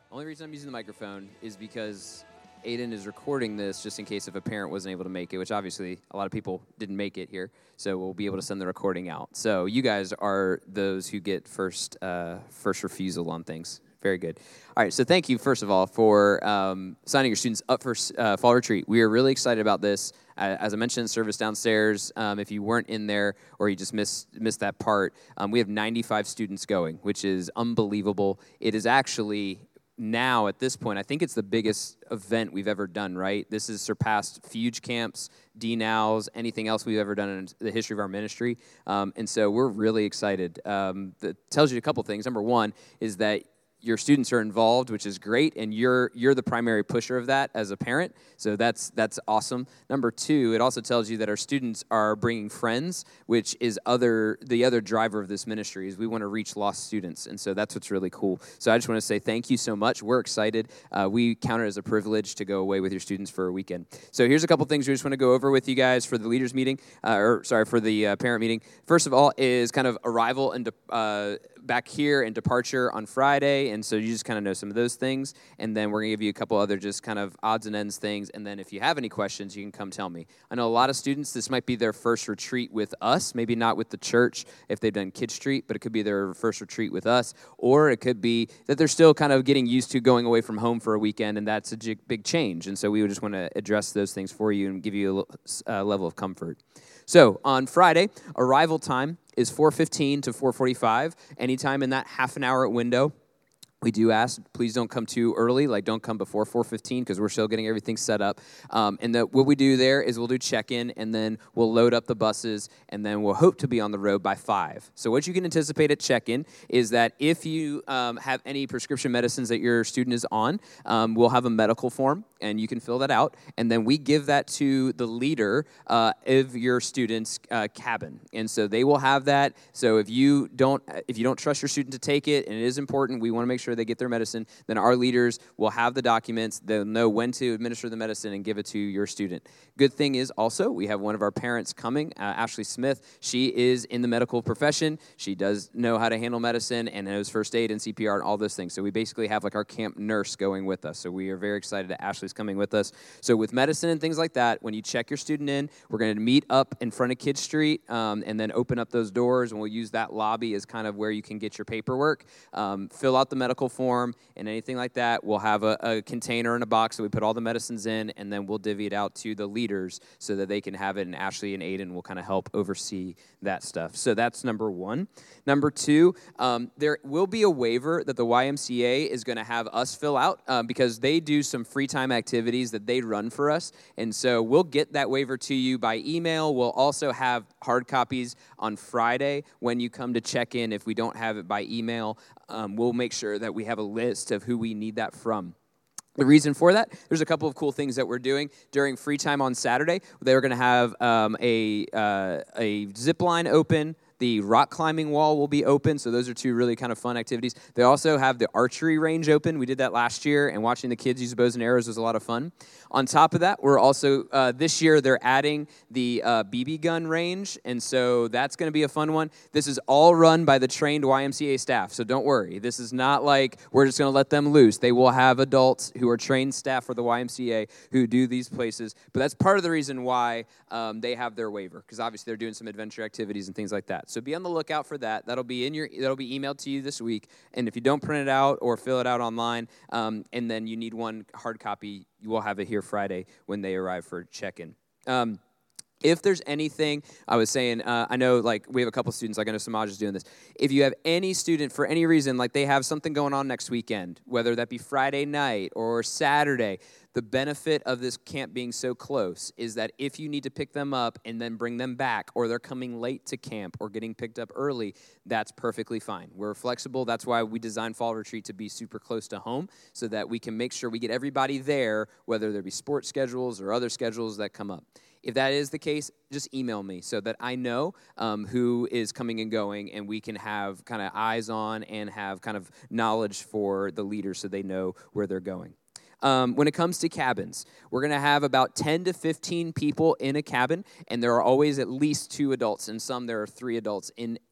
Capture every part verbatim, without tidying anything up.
Only reason I'm using the microphone is because Aiden is recording this just in case if a parent wasn't able to make it, which obviously a lot of people didn't make it here, so we'll be able to send the recording out. So you guys are those who get first uh, first refusal on things. Very good. All right, so thank you, first of all, for um, signing your students up for uh, Fall Retreat. We are really excited about this. Uh, as I mentioned, service downstairs, um, if you weren't in there or you just missed, missed that part, um, we have ninety-five students going, which is unbelievable. It is actually now, at this point, I think it's the biggest event we've ever done, right? This has surpassed Fuge Camps, D Nows, anything else we've ever done in the history of our ministry. Um, and so we're really excited. Um, that tells you a couple things. Number one is that your students are involved, which is great, and you're you're the primary pusher of that as a parent, so that's that's awesome. Number two, it also tells you that our students are bringing friends, which is other the other driver of this ministry, is we want to reach lost students, and so that's what's really cool. So I just want to say thank you so much. We're excited. Uh, we count it as a privilege to go away with your students for a weekend. So here's a couple things we just want to go over with you guys for the leaders meeting, uh, or sorry, for the uh, parent meeting. First of all is kind of arrival and uh, back here and departure on Friday, and so you just kind of know some of those things, and then we're going to give you a couple other just kind of odds and ends things, and then if you have any questions, you can come tell me. I know a lot of students, this might be their first retreat with us, maybe not with the church if they've done Kid Street, but it could be their first retreat with us, or it could be that they're still kind of getting used to going away from home for a weekend, and that's a big change, and so we would just want to address those things for you and give you a level of comfort. So on Friday, arrival time is four fifteen to four forty-five, anytime in that half an hour window. We do ask, please don't come too early, like don't come before four fifteen because we're still getting everything set up. Um, and the, what we do there is we'll do check-in, and then we'll load up the buses, and then we'll hope to be on the road by five. So what you can anticipate at check-in is that if you um, have any prescription medicines that your student is on, um, we'll have a medical form, and you can fill that out, and then we give that to the leader uh, of your student's uh, cabin. And so they will have that. So if you don't if you don't trust your student to take it, and it is important, we want to make sure they get their medicine, then our leaders will have the documents. They'll know when to administer the medicine and give it to your student. Good thing is also we have one of our parents coming, uh, Ashley Smith. She is in the medical profession. She does know how to handle medicine and knows first aid and C P R and all those things. So we basically have like our camp nurse going with us. So we are very excited that Ashley's coming with us. So with medicine and things like that, when you check your student in, we're going to meet up in front of Kid Street um, and then open up those doors, and we'll use that lobby as kind of where you can get your paperwork, um, fill out the medical form, and anything like that. We'll have a, a container and a box that we put all the medicines in, and then we'll divvy it out to the leaders so that they can have it, and Ashley and Aiden will kind of help oversee that stuff. So that's number one. Number two, um, there will be a waiver that the Y M C A is going to have us fill out um, because they do some free time activities that they run for us, and so we'll get that waiver to you by email. We'll also have hard copies on Friday when you come to check in. If we don't have it by email, um, we'll make sure that we have a list of who we need that from. The reason for that, there's a couple of cool things that we're doing. During free time on Saturday, they're going to have um, a, uh, a zip line open. The rock climbing wall will be open, so those are two really kind of fun activities. They also have the archery range open. We did that last year, and watching the kids use bows and arrows was a lot of fun. On top of that, we're also, uh, this year, they're adding the uh, B B gun range, and so that's going to be a fun one. This is all run by the trained Y M C A staff, so don't worry. This is not like we're just going to let them loose. They will have adults who are trained staff for the Y M C A who do these places, but that's part of the reason why um, they have their waiver, because obviously they're doing some adventure activities and things like that. So be on the lookout for that. That'll be in your. That'll be emailed to you this week. And if you don't print it out or fill it out online, um, and then you need one hard copy, you will have it here Friday when they arrive for check-in. Um, If there's anything, I was saying, uh, I know, like, we have a couple students, like I know Samaj is doing this. If you have any student, for any reason, like they have something going on next weekend, whether that be Friday night or Saturday, the benefit of this camp being so close is that if you need to pick them up and then bring them back, or they're coming late to camp or getting picked up early, that's perfectly fine. We're flexible. That's why we designed Fall Retreat to be super close to home so that we can make sure we get everybody there, whether there be sports schedules or other schedules that come up. If that is the case, just email me so that I know um, who is coming and going, and we can have kind of eyes on and have kind of knowledge for the leaders so they know where they're going. Um, when it comes to cabins, we're going to have about ten to fifteen people in a cabin, and there are always at least two adults, and some there are three adults in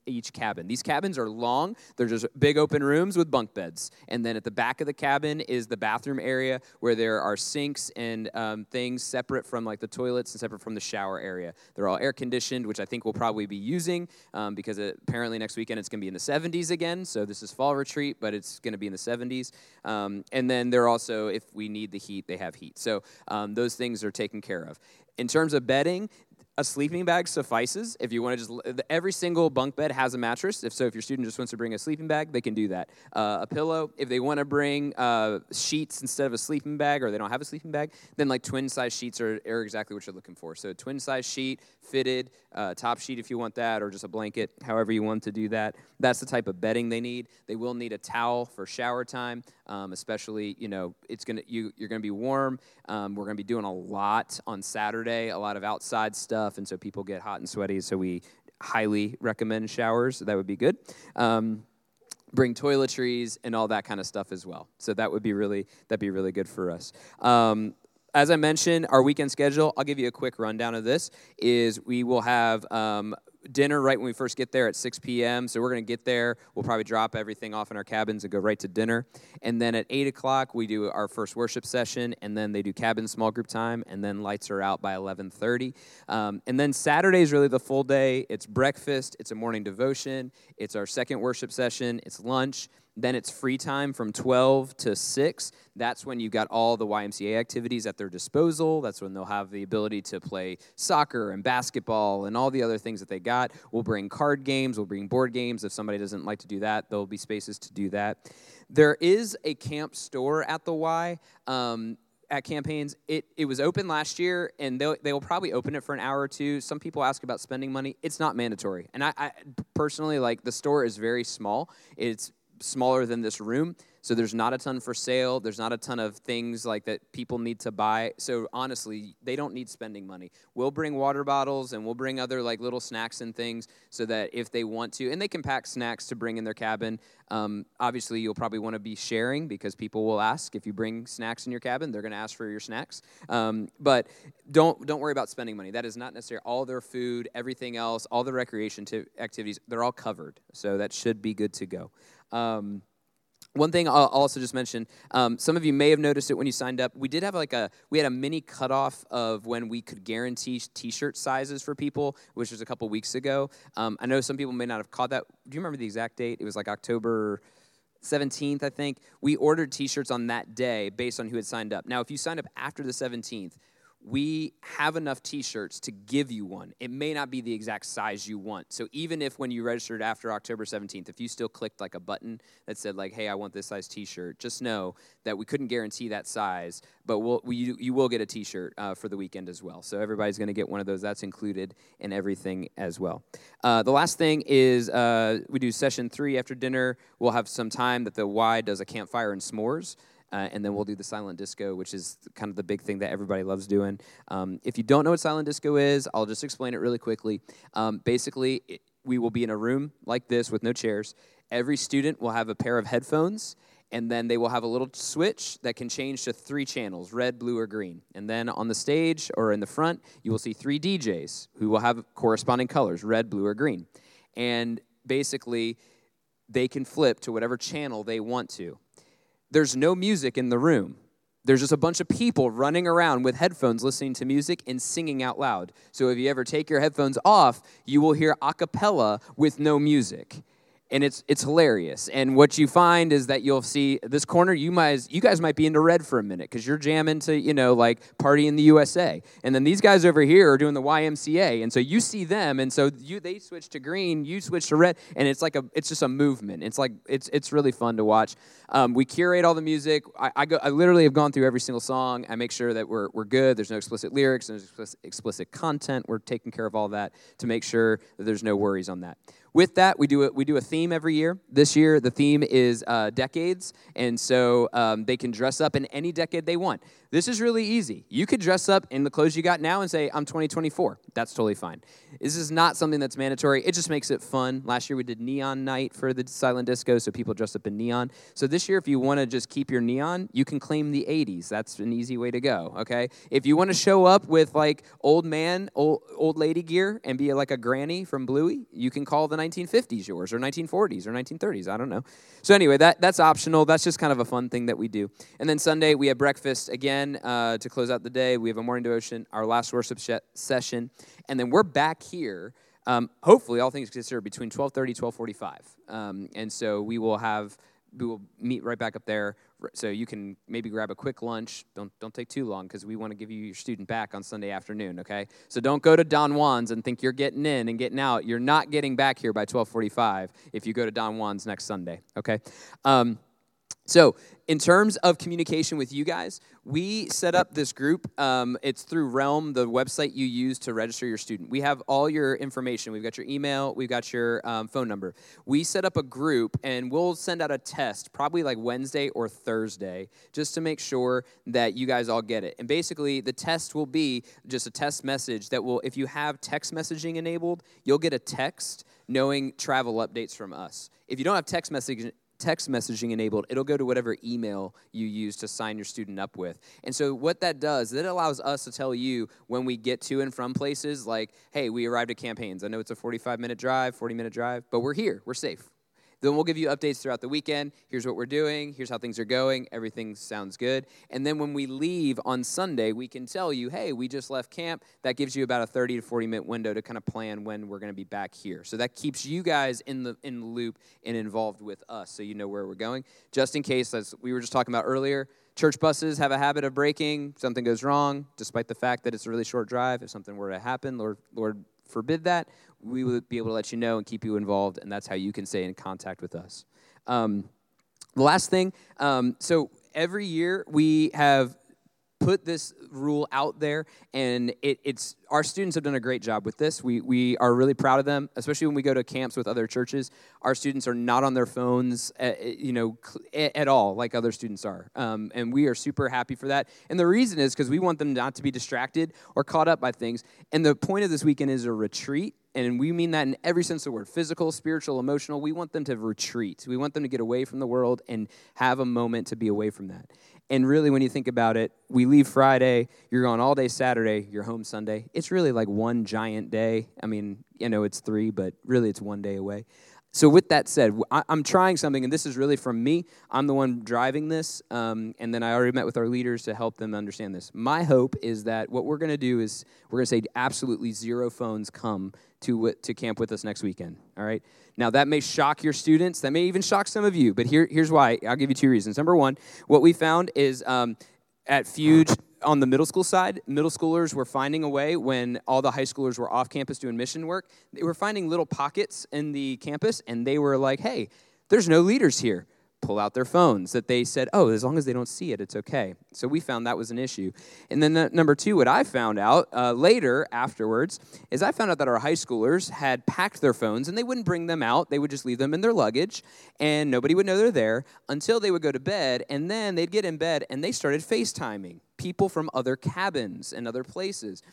each cabin. These cabins are long. They're just big open rooms with bunk beds. And then at the back of the cabin is the bathroom area where there are sinks and um, things separate from like the toilets and separate from the shower area. They're all air conditioned, which I think we'll probably be using um, because it, apparently next weekend it's going to be in the seventies again. So this is fall retreat, but it's going to be in the seventies. Um, and then they're also, if we need the heat, they have heat. So um, those things are taken care of. In terms of bedding, a sleeping bag suffices. If you want to just, every single bunk bed has a mattress. If so, if your student just wants to bring a sleeping bag, they can do that. Uh, a pillow, if they want to bring uh, sheets instead of a sleeping bag, or they don't have a sleeping bag, then like twin size sheets are, are exactly what you're looking for. So a twin size sheet, fitted, uh, top sheet if you want that, or just a blanket, however you want to do that. That's the type of bedding they need. They will need a towel for shower time, um, especially, you know, it's gonna you you're gonna be warm. Um, we're gonna be doing a lot on Saturday, a lot of outside stuff, and so people get hot and sweaty. So we highly recommend showers. That would be good. Um, bring toiletries and all that kind of stuff as well. So that would be really that'd be really good for us. Um, As I mentioned, our weekend schedule, I'll give you a quick rundown of this, is we will have um, dinner right when we first get there at six p.m. So we're going to get there. We'll probably drop everything off in our cabins and go right to dinner. And then at eight o'clock, we do our first worship session, and then they do cabin small group time, and then lights are out by eleven thirty. Um, and then Saturday is really the full day. It's breakfast. It's a morning devotion. It's our second worship session. It's lunch. Then it's free time from twelve to six. That's when you've got all the Y M C A activities at their disposal. That's when they'll have the ability to play soccer and basketball and all the other things that they got. We'll bring card games. We'll bring board games. If somebody doesn't like to do that, there'll be spaces to do that. There is a camp store at the Y. Um, at Campaigns. It it was open last year, and they'll, they will probably open it for an hour or two. Some people ask about spending money. It's not mandatory. And I, I personally, like, the store is very small. It's smaller than this room, so there's not a ton for sale. There's not a ton of things like that people need to buy. So honestly, they don't need spending money. We'll bring water bottles and we'll bring other like little snacks and things so that if they want to, and they can pack snacks to bring in their cabin. Um, obviously, you'll probably want to be sharing because people will ask if you bring snacks in your cabin. They're going to ask for your snacks. Um, but don't don't worry about spending money. That is not necessarily all their food, everything else, all the recreation t- activities. They're all covered, so that should be good to go. Um, one thing I'll also just mention, um, some of you may have noticed it when you signed up. We did have like a, we had a mini cutoff of when we could guarantee t-shirt sizes for people, which was a couple weeks ago. Um, I know some people may not have caught that. Do you remember the exact date? It was like October seventeenth, I think. We ordered t-shirts on that day based on who had signed up. Now, if you signed up after the seventeenth, we have enough t-shirts to give you one. It may not be the exact size you want. So even if when you registered after October seventeenth, if you still clicked like a button that said like, hey, I want this size t-shirt, just know that we couldn't guarantee that size, but we'll, we, you will get a t-shirt uh, for the weekend as well. So everybody's going to get one of those. That's included in everything as well. Uh, the last thing is uh, we do session three after dinner. We'll have some time that the Y does a campfire and s'mores. Uh, and then we'll do the silent disco, which is kind of the big thing that everybody loves doing. Um, if you don't know what silent disco is, I'll just explain it really quickly. Um, basically, it, we will be in a room like this with no chairs. Every student will have a pair of headphones, and then they will have a little switch that can change to three channels, red, blue, or green. And then on the stage or in the front, you will see three D Js who will have corresponding colors, red, blue, or green. And basically, they can flip to whatever channel they want to. There's no music in the room. There's just a bunch of people running around with headphones listening to music and singing out loud. So if you ever take your headphones off, you will hear a cappella with no music. And it's it's hilarious. And what you find is that you'll see this corner, you might you guys might be into red for a minute because you're jamming to, you know, like Party in the U S A. And then these guys over here are doing the Y M C A. And so you see them, and so you they switch to green, you switch to red, and it's like a it's just a movement. It's like it's it's really fun to watch. Um, we curate all the music. I, I go I literally have gone through every single song. I make sure that we're we're good. There's no explicit lyrics, there's explicit, explicit content. We're taking care of all that to make sure that there's no worries on that. With that, we do a, we do a theme every year. This year, the theme is uh, decades, and so um, they can dress up in any decade they want. This is really easy. You could dress up in the clothes you got now and say, I'm twenty twenty-four. That's totally fine. This is not something that's mandatory. It just makes it fun. Last year, we did neon night for the silent disco, so people dressed up in neon. So this year, if you want to just keep your neon, you can claim the eighties. That's an easy way to go, okay? If you want to show up with, like, old man, old, old lady gear and be like a granny from Bluey, you can call the nineteen fifties yours, or nineteen forties, or nineteen thirties. I don't know. So anyway, that that's optional. That's just kind of a fun thing that we do. And then Sunday, we have breakfast again uh, to close out the day. We have a morning devotion, our last worship sh- session. And then we're back here, um, hopefully, all things considered, between twelve thirty, twelve forty-five. Um, and so we will have, we will meet right back up there. So you can maybe grab a quick lunch. Don't don't take too long, because we want to give you your student back on Sunday afternoon, okay? So don't go to Don Juan's and think you're getting in and getting out. You're not getting back here by twelve forty-five if you go to Don Juan's next Sunday, okay? Um, so in terms of communication with you guys, we set up this group. Um, it's through Realm, the website you use to register your student. We have all your information. We've got your email. We've got your um, phone number. We set up a group, and we'll send out a test probably like Wednesday or Thursday just to make sure that you guys all get it. And basically, the test will be just a test message that will, if you have text messaging enabled, you'll get a text knowing travel updates from us. If you don't have text messaging text messaging enabled, it'll go to whatever email you use to sign your student up with. And so what that does, that allows us to tell you when we get to and from places like, hey, we arrived at Campaigns. I know it's a forty-five minute drive, forty minute drive, but we're here, we're safe. Then we'll give you updates throughout the weekend. Here's what we're doing. Here's how things are going. Everything sounds good. And then when we leave on Sunday, we can tell you, hey, we just left camp. That gives you about a thirty to forty minute window to kind of plan when we're going to be back here. So that keeps you guys in the in the loop and involved with us, so you know where we're going. Just in case, as we were just talking about earlier, church buses have a habit of breaking. Something goes wrong, despite the fact that it's a really short drive. If something were to happen, Lord, Lord forbid that, we would be able to let you know and keep you involved, and that's how you can stay in contact with us. Um, the last thing, um, so every year we have put this rule out there, and it, it's our students have done a great job with this. We we are really proud of them, especially when we go to camps with other churches. Our students are not on their phones, at, you know, at all like other students are, um, and we are super happy for that. And the reason is because we want them not to be distracted or caught up by things. And the point of this weekend is a retreat. And we mean that in every sense of the word, physical, spiritual, emotional. We want them to retreat. We want them to get away from the world and have a moment to be away from that. And really, when you think about it, we leave Friday, you're gone all day Saturday, you're home Sunday. It's really like one giant day. I mean, you know, it's three, but really it's one day away. So with that said, I'm trying something, and this is really from me. I'm the one driving this, um, and then I already met with our leaders to help them understand this. My hope is that what we're going to do is we're going to say absolutely zero phones come to to camp with us next weekend, all right? Now, that may shock your students. That may even shock some of you, but here, here's why. I'll give you two reasons. Number one, what we found is um, at Fuge, on the middle school side, middle schoolers were finding a way when all the high schoolers were off campus doing mission work. They were finding little pockets in the campus, and they were like, hey, there's no leaders here. Pull out their phones. That they said, oh, as long as they don't see it, it's okay. So we found that was an issue. And then the, number two, what I found out uh, later afterwards is I found out that our high schoolers had packed their phones, and they wouldn't bring them out. They would just leave them in their luggage, and nobody would know they're there until they would go to bed, and then they'd get in bed, and they started FaceTiming people from other cabins and other places.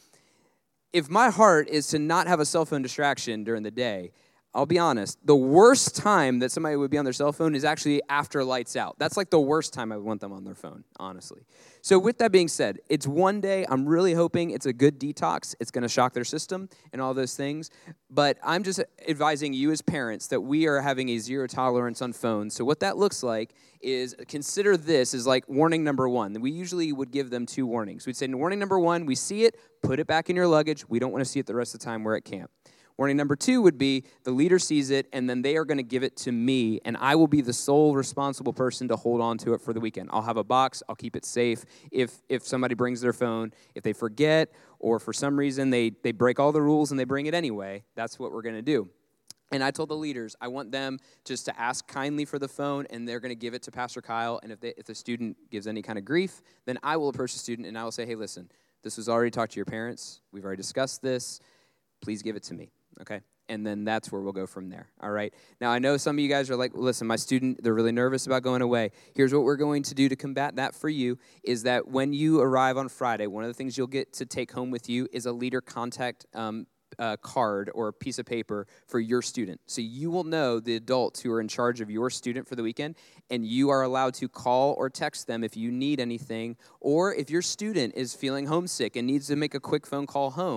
If my heart is to not have a cell phone distraction during the day, I'll be honest, the worst time that somebody would be on their cell phone is actually after lights out. That's like the worst time I would want them on their phone, honestly. So with that being said, it's one day. I'm really hoping it's a good detox. It's going to shock their system and all those things. But I'm just advising you as parents that we are having a zero tolerance on phones. So what that looks like is consider this as like warning number one. We usually would give them two warnings. We'd say warning number one, we see it, put it back in your luggage. We don't want to see it the rest of the time we're at camp. Warning number two would be the leader sees it, and then they are going to give it to me, and I will be the sole responsible person to hold on to it for the weekend. I'll have a box. I'll keep it safe. If if somebody brings their phone, if they forget, or for some reason they, they break all the rules and they bring it anyway, that's what we're going to do. And I told the leaders, I want them just to ask kindly for the phone, and they're going to give it to Pastor Kyle, and if, they, if the student gives any kind of grief, then I will approach the student, and I will say, hey, listen, this was already talked to your parents. We've already discussed this. Please give it to me. Okay, and then that's where we'll go from there, all right? Now, I know some of you guys are like, listen, my student, they're really nervous about going away. Here's what we're going to do to combat that for you is that when you arrive on Friday, one of the things you'll get to take home with you is a leader contact um, uh, card or a piece of paper for your student. So you will know the adults who are in charge of your student for the weekend, and you are allowed to call or text them if you need anything, or if your student is feeling homesick and needs to make a quick phone call home.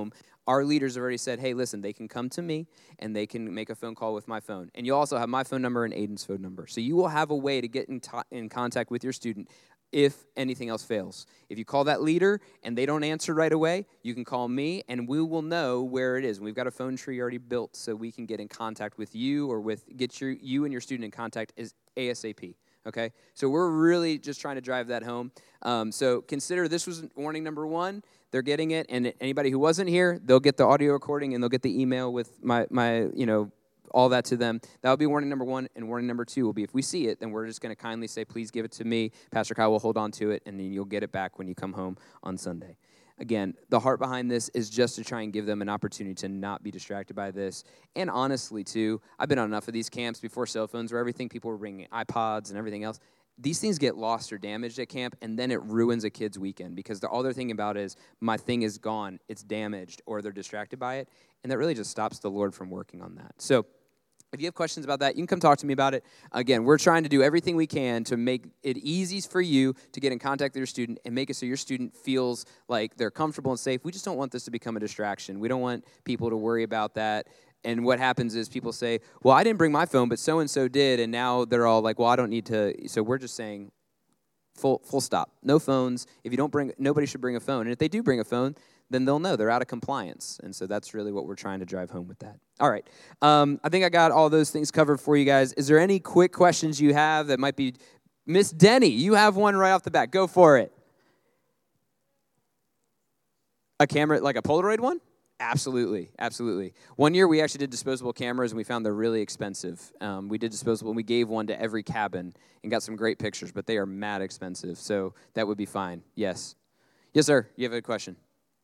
Our leaders have already said, hey, listen, they can come to me and they can make a phone call with my phone. And you also have my phone number and Aiden's phone number. So you will have a way to get in, to- in contact with your student if anything else fails. If you call that leader and they don't answer right away, you can call me and we will know where it is. We've got a phone tree already built so we can get in contact with you or with get your you and your student in contact as ASAP. Okay, so we're really just trying to drive that home. Um, so consider this was warning number one. They're getting it, and anybody who wasn't here, they'll get the audio recording and they'll get the email with my my you know all that to them. That'll be warning number one, and warning number two will be if we see it, then we're just going to kindly say, please give it to me. Pastor Kyle will hold on to it, and then you'll get it back when you come home on Sunday. Again, the heart behind this is just to try and give them an opportunity to not be distracted by this. And honestly, too, I've been on enough of these camps before cell phones where everything, people were bringing iPods and everything else. These things get lost or damaged at camp, and then it ruins a kid's weekend because they're, all they're thinking about is, my thing is gone, it's damaged, or they're distracted by it. And that really just stops the Lord from working on that. So if you have questions about that, you can come talk to me about it. Again, we're trying to do everything we can to make it easy for you to get in contact with your student and make it so your student feels like they're comfortable and safe. We just don't want this to become a distraction. We don't want people to worry about that. And what happens is people say, well, I didn't bring my phone, but so-and-so did, and now they're all like, well, I don't need to. So we're just saying, full full stop. No phones. If you don't bring, nobody should bring a phone. And if they do bring a phone, then they'll know they're out of compliance. And so that's really what we're trying to drive home with that. All right. Um, I think I got all those things covered for you guys. Is there any quick questions you have that might be? Miss Denny, you have one right off the bat. Go for it. A camera, like a Polaroid one? Absolutely, absolutely. One year we actually did disposable cameras, and we found they're really expensive. Um, we did disposable, and we gave one to every cabin and got some great pictures, but they are mad expensive, so that would be fine. Yes. Yes, sir. You have a question?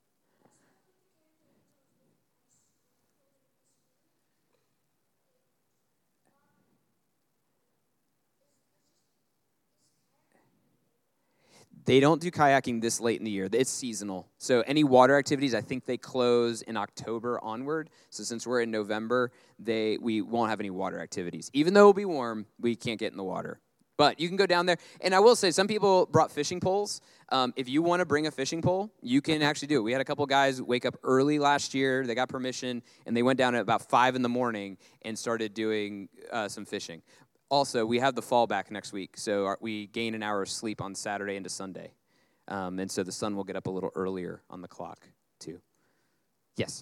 They don't do kayaking this late in the year. It's seasonal. So any water activities, I think they close in October onward. So since we're in November, they we won't have any water activities. Even though it'll be warm, we can't get in the water. But you can go down there. And I will say, some people brought fishing poles. Um, if you want to bring a fishing pole, you can actually do it. We had a couple guys wake up early last year. They got permission, and they went down at about five in the morning and started doing uh, some fishing. Also, we have the fallback next week, so our, we gain an hour of sleep on Saturday into Sunday. Um, and so the sun will get up a little earlier on the clock, too. Yes?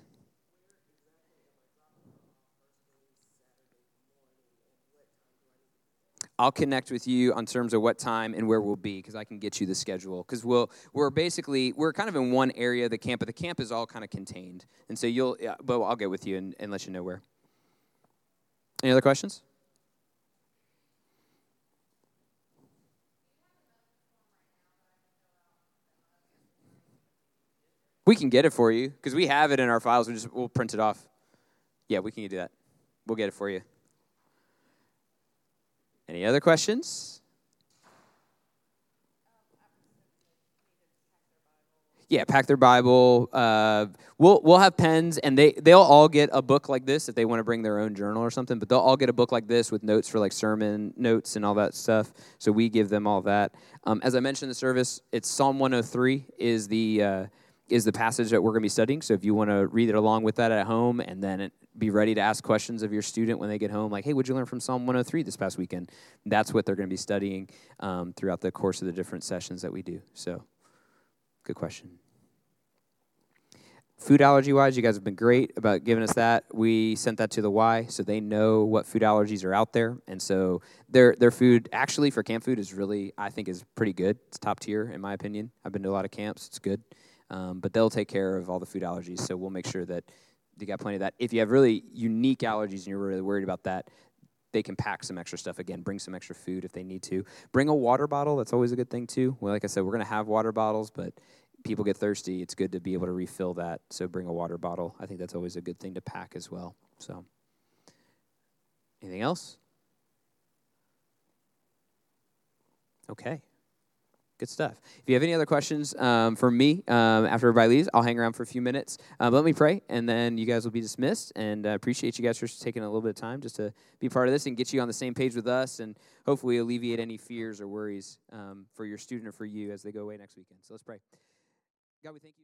I'll connect with you on terms of what time and where we'll be, because I can get you the schedule. Because we'll, we're basically, we're kind of in one area of the camp, but the camp is all kind of contained. And so you'll, yeah, but I'll get with you and, and let you know where. Any other questions? We can get it for you, because we have it in our files. We just, we'll print it off. Yeah, we can do that. We'll get it for you. Any other questions? Yeah, pack their Bible. Uh, we'll we'll have pens, and they they'll all get a book like this if they want to bring their own journal or something. But they'll all get a book like this with notes for like sermon notes and all that stuff. So we give them all that. Um, as I mentioned in the service, it's Psalm one oh three is the uh, is the passage that we're going to be studying. So if you want to read it along with that at home, and then be ready to ask questions of your student when they get home, like, hey, what'd you learn from Psalm one oh three this past weekend? That's what they're going to be studying um, throughout the course of the different sessions that we do. So. Good question. Food allergy-wise, you guys have been great about giving us that. We sent that to the Y, so they know what food allergies are out there. And so their their food, actually, for camp food, is really, I think, is pretty good. It's top tier, in my opinion. I've been to a lot of camps. It's good. Um, but they'll take care of all the food allergies, so we'll make sure that you got plenty of that. If you have really unique allergies and you're really worried about that, they can pack some extra stuff. Again, bring some extra food if they need to. Bring a water bottle. That's always a good thing, too. Well, like I said, we're going to have water bottles, but people get thirsty. It's good to be able to refill that, so bring a water bottle. I think that's always a good thing to pack as well. So, anything else? Okay. Good stuff. If you have any other questions um, for me um, after everybody leaves, I'll hang around for a few minutes. Um, let me pray, and then you guys will be dismissed. And I uh, appreciate you guys for taking a little bit of time just to be part of this and get you on the same page with us, and hopefully alleviate any fears or worries um, for your student or for you as they go away next weekend. So let's pray. God, we thank you.